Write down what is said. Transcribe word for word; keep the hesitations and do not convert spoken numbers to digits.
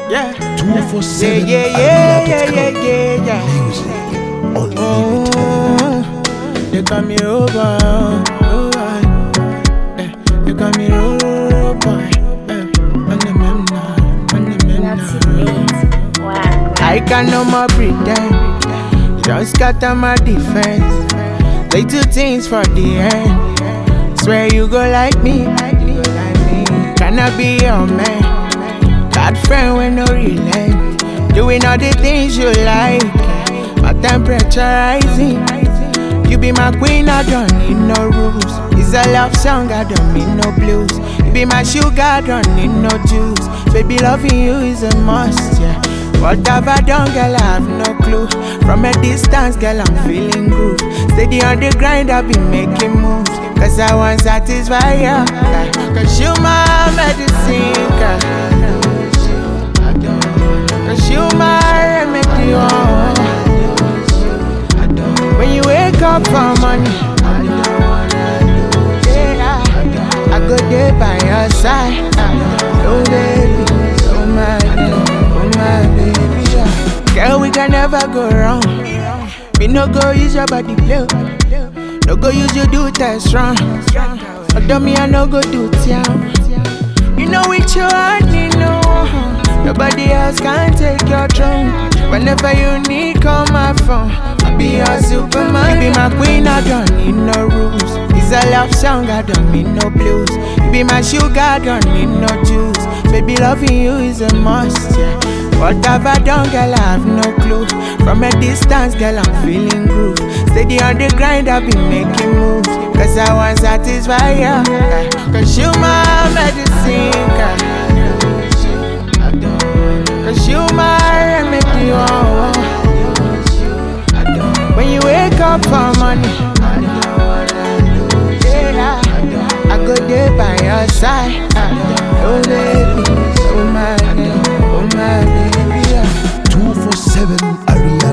Yeah. two four seven Yeah, yeah, yeah, yeah, yeah, yeah. Music unlimited. Oh, they call me over. Oh, yeah. They call me over. On the mem now, on the mem now. I can no more pretend. Just scatter my defense. Lay two things for the end. Swear you go like me. Can I be your man? Bad friend with no relent. Doing all the things you like. My temperature rising. You be my queen, I don't need no rules. It's a love song, I don't need no blues. You be my sugar, I don't need no juice. Baby, loving you is a must, yeah. What have I done, girl, I have no clue. From a distance, girl, I'm feeling good. Steady on the grind, I've been making moves. Cause I want satisfy you, yeah. Cause you my medicine, girl. Cause you my remedy, oh. When you wake up for money, yeah, I go there by your side. Oh baby, oh my baby, oh my baby, yeah. Girl, we can never go wrong. Me no go use your body play. No go use your do test wrong. Although me I no go do town. You know with you I need no one. Nobody else can take your throne. Whenever you need, call my phone. I'll be your superman. You be my queen, I don't need no rules. It's a love song, I don't need no blues. You be my sugar, I don't need no juice. Baby, loving you is a must, yeah. What have I done, girl, I have no clue. From a distance, girl, I'm feeling good. Steady on the grind, I've been making moves. Cause I want satisfy you, yeah. Cause you my medicine, girl. Cause you my remedy, oh. When you wake up for money, yeah, I go there by your side. Oh baby, oh my baby, oh my baby, yeah. two four seven Area